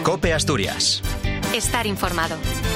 COPE Asturias. Estar informado.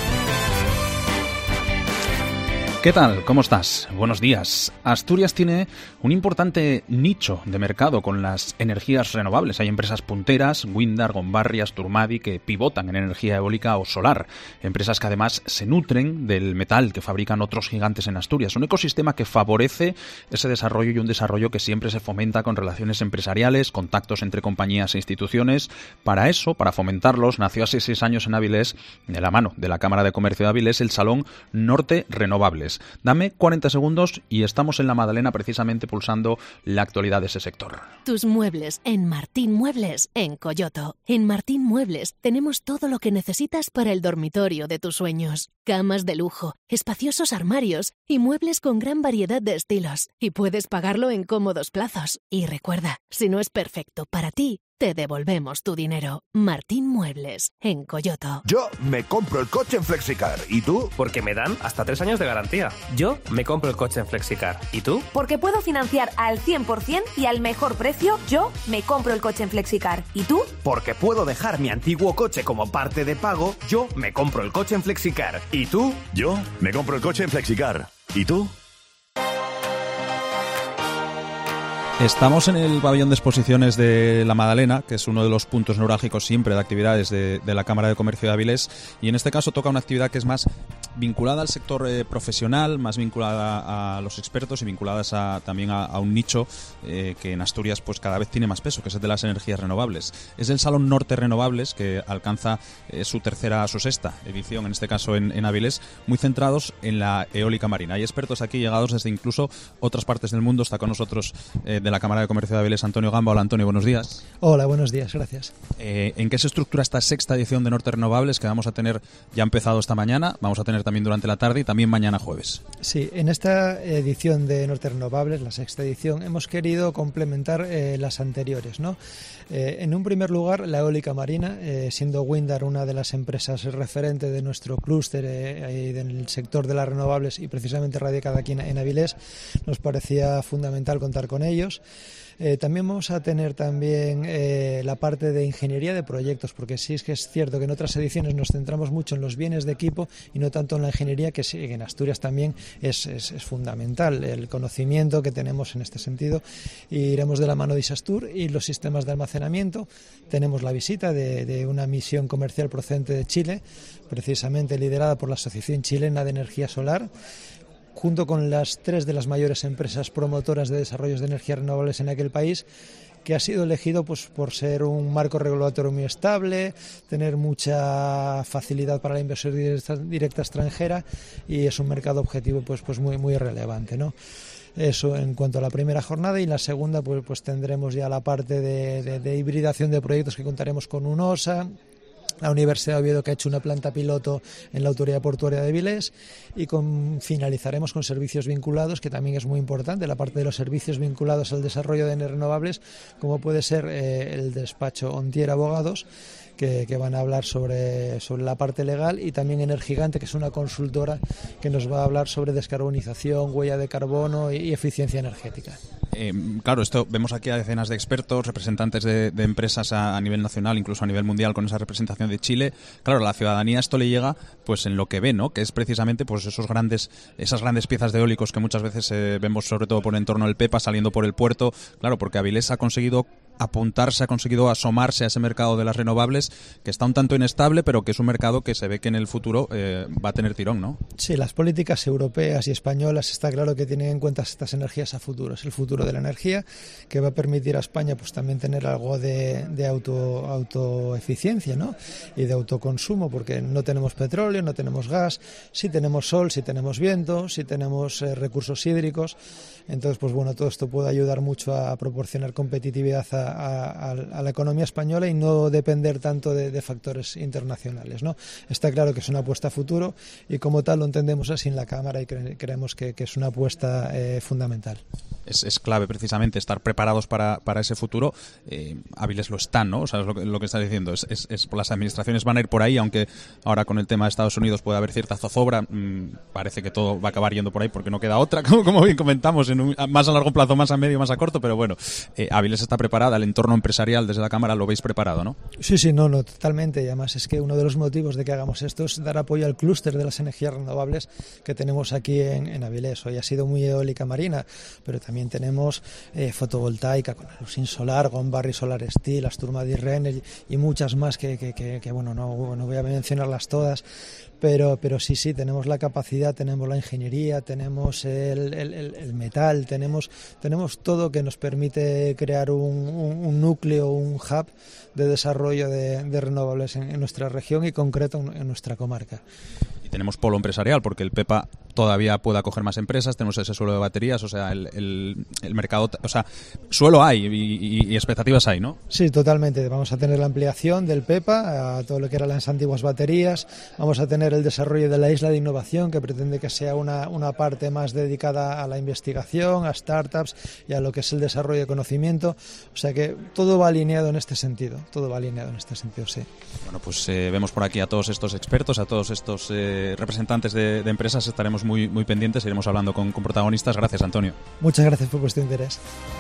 ¿Qué tal? ¿Cómo estás? Buenos días. Asturias tiene un importante nicho de mercado con las energías renovables. Hay empresas punteras, Windar, Gombarri, Asturmadi, que pivotan en energía eólica o solar. Empresas que además se nutren del metal que fabrican otros gigantes en Asturias. Un ecosistema que favorece ese desarrollo y un desarrollo que siempre se fomenta con relaciones empresariales, contactos entre compañías e instituciones. Para eso, para fomentarlos, nació hace 6 años en Avilés, de la mano de la Cámara de Comercio de Avilés, el Salón Norte Renovables. Dame 40 segundos y estamos en La Madalena precisamente pulsando la actualidad de ese sector. Tus muebles en Martín Muebles en Coyoto. En Martín Muebles tenemos todo lo que necesitas para el dormitorio de tus sueños. Camas de lujo, espaciosos armarios y muebles con gran variedad de estilos. Y puedes pagarlo en cómodos plazos. Y recuerda, si no es perfecto para ti, te devolvemos tu dinero. Martín Muebles, en Coyoto. Yo me compro el coche en Flexicar. ¿Y tú? Porque me dan hasta 3 años de garantía. Yo me compro el coche en Flexicar. ¿Y tú? Porque puedo financiar al 100% y al mejor precio. Yo me compro el coche en Flexicar. ¿Y tú? Porque puedo dejar mi antiguo coche como parte de pago. Yo me compro el coche en Flexicar. ¿Y tú? Yo me compro el coche en Flexicar. ¿Y tú? Estamos en el pabellón de exposiciones de La Madalena, que es uno de los puntos neurálgicos siempre de actividades de la Cámara de Comercio de Avilés, y en este caso toca una actividad que es más vinculada al sector profesional, más vinculada a los expertos y vinculadas también a un nicho que en Asturias pues cada vez tiene más peso, que es el de las energías renovables. Es el Salón Norte Renovables, que alcanza su sexta edición, en este caso en Avilés, muy centrados en la eólica marina. Hay expertos aquí llegados desde incluso otras partes del mundo. Está con nosotros de la Cámara de Comercio de Avilés, Antonio Gamba. Hola, Antonio, buenos días. Hola, buenos días, gracias. ¿En qué se estructura esta sexta edición de Norte Renovables que vamos a tener, ya empezado esta mañana, vamos a tener también durante la tarde y también mañana jueves? Sí, en esta edición de Norte Renovables, la sexta edición, hemos querido complementar las anteriores, ¿no? En un primer lugar, la eólica marina, siendo Windar una de las empresas referentes de nuestro clúster del sector de las renovables y precisamente radicada aquí en Avilés, nos parecía fundamental contar con ellos. También vamos a tener la parte de ingeniería de proyectos, porque sí es que es cierto que en otras ediciones nos centramos mucho en los bienes de equipo y no tanto en la ingeniería, que sí, en Asturias también es fundamental el conocimiento que tenemos en este sentido. Y iremos de la mano de Isastur y los sistemas de almacenamiento. Tenemos la visita de una misión comercial procedente de Chile, precisamente liderada por la Asociación Chilena de Energía Solar, junto con las 3 de las mayores empresas promotoras de desarrollos de energías renovables en aquel país, que ha sido elegido pues por ser un marco regulatorio muy estable, tener mucha facilidad para la inversión directa extranjera y es un mercado objetivo pues muy relevante, ¿no? Eso en cuanto a la primera jornada, y la segunda pues tendremos ya la parte de hibridación de proyectos, que contaremos con UNOSA, la Universidad de Oviedo, que ha hecho una planta piloto en la Autoridad Portuaria de Avilés, y finalizaremos con servicios vinculados, que también es muy importante, la parte de los servicios vinculados al desarrollo de energías renovables, como puede ser el despacho Ontier Abogados, que van a hablar sobre la parte legal, y también Energigante, que es una consultora que nos va a hablar sobre descarbonización, huella de carbono y eficiencia energética. Claro, esto vemos aquí a decenas de expertos, representantes de empresas a nivel nacional, incluso a nivel mundial, con esa representación de Chile. Claro, a la ciudadanía esto le llega pues en lo que ve, ¿no? Que es precisamente pues esas grandes piezas de eólicos que muchas veces vemos, sobre todo por el entorno del Pepa, saliendo por el puerto. Claro, porque Avilés ha conseguido apuntarse, ha conseguido asomarse a ese mercado de las renovables, que está un tanto inestable, pero que es un mercado que se ve que en el futuro va a tener tirón, ¿no? Sí, las políticas europeas y españolas está claro que tienen en cuenta estas energías a futuro. Es el futuro de la energía, que va a permitir a España pues también tener algo de autoeficiencia, ¿no? Y de autoconsumo, porque no tenemos petróleo, no tenemos gas, sí tenemos sol, sí tenemos viento, sí tenemos recursos hídricos. Entonces, pues bueno, todo esto puede ayudar mucho a proporcionar competitividad a la economía española y no depender tanto de factores internacionales, ¿no? Está claro que es una apuesta a futuro y como tal lo entendemos así en la Cámara y creemos que es una apuesta fundamental. Es clave precisamente estar preparados para ese futuro. Avilés lo están, ¿no? O sea, es lo que estás diciendo. Las administraciones van a ir por ahí, aunque ahora con el tema de Estados Unidos puede haber cierta zozobra. Parece que todo va a acabar yendo por ahí porque no queda otra, como bien comentamos, más a largo plazo, más a medio, más a corto, pero bueno, Avilés está preparada. privada, el entorno empresarial desde la Cámara lo veis preparado, ¿no? Sí, no, totalmente. Y además es que uno de los motivos de que hagamos esto es dar apoyo al clúster de las energías renovables que tenemos aquí en Avilés. Hoy ha sido muy eólica marina, pero también tenemos fotovoltaica con Alusin Solar, Gonbarry Solar Steel, Asturmadi Renner y muchas más que bueno, no voy a mencionarlas todas. Pero sí, tenemos la capacidad, tenemos la ingeniería, tenemos el metal, tenemos todo que nos permite crear un núcleo, un hub de desarrollo de renovables en nuestra región y concreto en nuestra comarca. Y tenemos polo empresarial, porque el Pepa todavía puede acoger más empresas, tenemos ese suelo de baterías, o sea, el mercado, o sea, suelo hay y expectativas hay, ¿no? Sí, totalmente. Vamos a tener la ampliación del Pepa a todo lo que eran las antiguas baterías, vamos a tener el desarrollo de la isla de innovación, que pretende que sea una parte más dedicada a la investigación, a startups y a lo que es el desarrollo de conocimiento, o sea que todo va alineado en este sentido, sí. Bueno, pues vemos por aquí a todos estos expertos, a todos estos representantes de empresas, estaremos muy pendientes, iremos hablando con protagonistas. Gracias, Antonio. Muchas gracias por vuestro interés.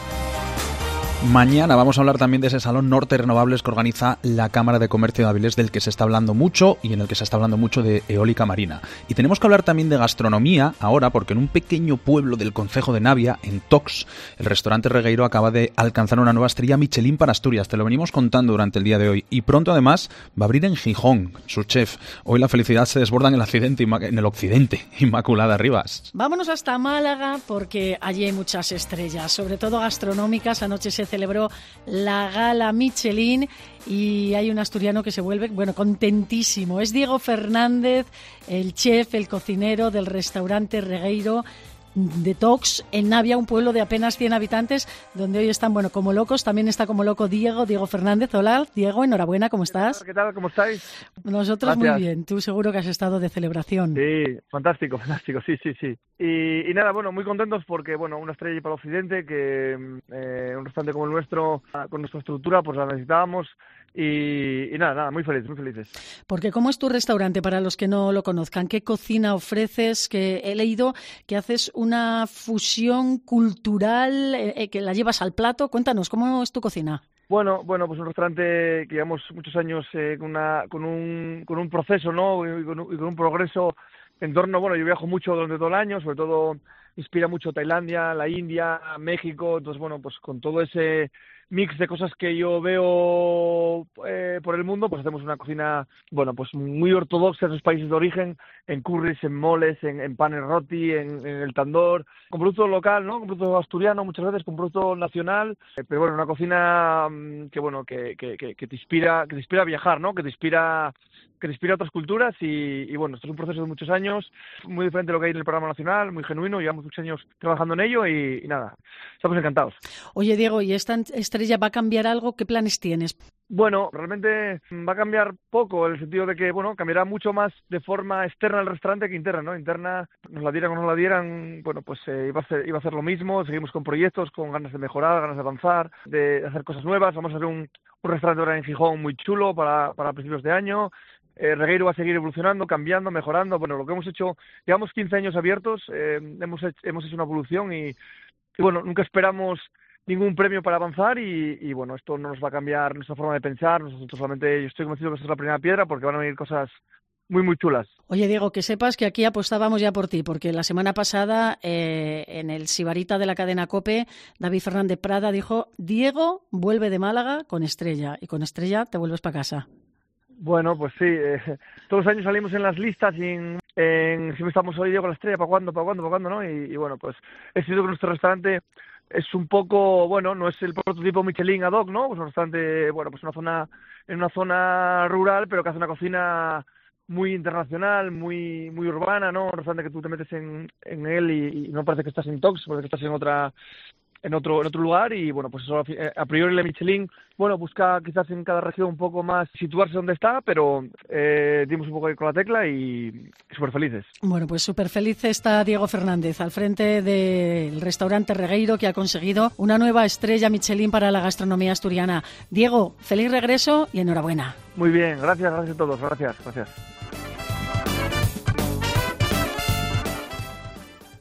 Mañana vamos a hablar también de ese Salón Norte Renovables que organiza la Cámara de Comercio de Avilés, del que se está hablando mucho y en el que se está hablando mucho de eólica marina. Y tenemos que hablar también de gastronomía ahora, porque en un pequeño pueblo del concejo de Navia, en Tox, el restaurante Regueiro acaba de alcanzar una nueva estrella Michelin para Asturias. Te lo venimos contando durante el día de hoy. Y pronto además va a abrir en Gijón su chef. Hoy la felicidad se desborda en el occidente. Inmaculada Rivas. Vámonos hasta Málaga porque allí hay muchas estrellas, sobre todo gastronómicas. Anoche se celebró la gala Michelin y hay un asturiano que se vuelve, contentísimo. Es Diego Fernández, el chef, el cocinero del restaurante Regueiro de Tox, en Navia, un pueblo de apenas 100 habitantes, donde hoy están, como locos. También está como loco Diego Fernández. Hola, Diego, enhorabuena, ¿cómo estás? ¿Qué tal? ¿Cómo estáis? Nosotros Gracias. Muy bien. Tú seguro que has estado de celebración. Sí, fantástico, sí. Y nada, muy contentos porque, una estrella para el occidente, que un restaurante como el nuestro, con nuestra estructura, pues la necesitábamos. Y nada, muy felices. Porque ¿cómo es tu restaurante para los que no lo conozcan? ¿Qué cocina ofreces? Que he leído que haces una fusión cultural, que la llevas al plato. Cuéntanos, ¿cómo es tu cocina? Bueno, pues un restaurante que llevamos muchos años con un proceso, ¿no? Y con un progreso en torno, yo viajo mucho durante todo el año, sobre todo inspira mucho Tailandia, la India, México, entonces pues con todo ese mix de cosas que yo veo por el mundo, pues hacemos una cocina, pues muy ortodoxa en sus países de origen, en curries, en moles, en panes roti, en el tandoor, con producto local, ¿no? Con producto asturiano muchas veces, con producto nacional, pero una cocina que te inspira a viajar, ¿no? Que te inspira a otras culturas y esto es un proceso de muchos años, muy diferente de lo que hay en el programa nacional, muy genuino, llevamos muchos años trabajando en ello y nada, estamos encantados. Oye, Diego, ¿y esta estrella va a cambiar algo? ¿Qué planes tienes? Realmente va a cambiar poco, en el sentido de que, cambiará mucho más de forma externa al restaurante que interna, ¿no? Interna, nos la dieran o no la dieran, iba a hacer lo mismo, seguimos con proyectos, con ganas de mejorar, ganas de avanzar, de hacer cosas nuevas. Vamos a hacer un restaurante ahora en Gijón muy chulo para principios de año. Regueiro va a seguir evolucionando, cambiando, mejorando. Lo que hemos hecho, llevamos 15 años abiertos, hemos hecho una evolución y nunca esperamos ningún premio para avanzar y esto no nos va a cambiar nuestra forma de pensar. Nosotros solamente, yo estoy convencido que esta es la primera piedra porque van a venir cosas muy, muy chulas. Oye, Diego, que sepas que aquí apostábamos ya por ti, porque la semana pasada en el Sibarita de la cadena COPE, David Fernández Prada dijo: Diego vuelve de Málaga con estrella, y con estrella te vuelves para casa. Pues sí, todos los años salimos en las listas y siempre estamos hoy con la estrella, ¿para cuándo, no? Y pues he sido que nuestro restaurante es un poco, no es el prototipo Michelin ad hoc, ¿no? Pues un restaurante, pues en una zona rural, pero que hace una cocina muy internacional, muy urbana, ¿no? Un restaurante que tú te metes en él y no parece que estás en Tox, parece que estás en otro lugar y pues eso a priori la Michelin busca quizás en cada región un poco más situarse donde está, pero dimos un poco ahí con la tecla y súper felices. Pues súper feliz está Diego Fernández al frente del restaurante Regueiro, que ha conseguido una nueva estrella Michelin para la gastronomía asturiana. Diego, feliz regreso y enhorabuena. Muy bien, gracias a todos, gracias.